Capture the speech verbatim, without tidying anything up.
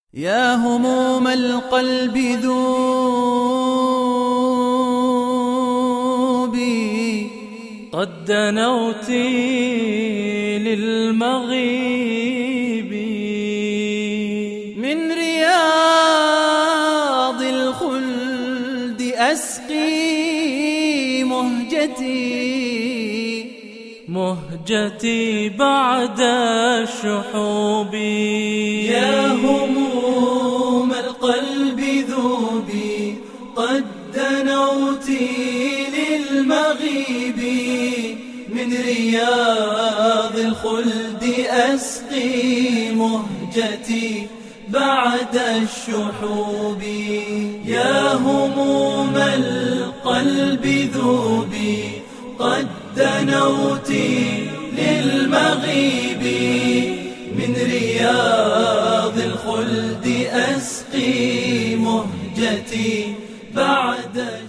يا هموم القلب ذوبي، قد دنوت للمغيب من رياض الخلد أسقي مهجتي مهجتي بعد الشحوب. يا هموم القلب ذوبي، قد دنوت للمغيب من رياض الخلد أسقي مهجتي بعد الشحوب. يا هموم القلب ذوبي، قد دنوت للمغيب من رياض الخلد أسقي مهجتي بعد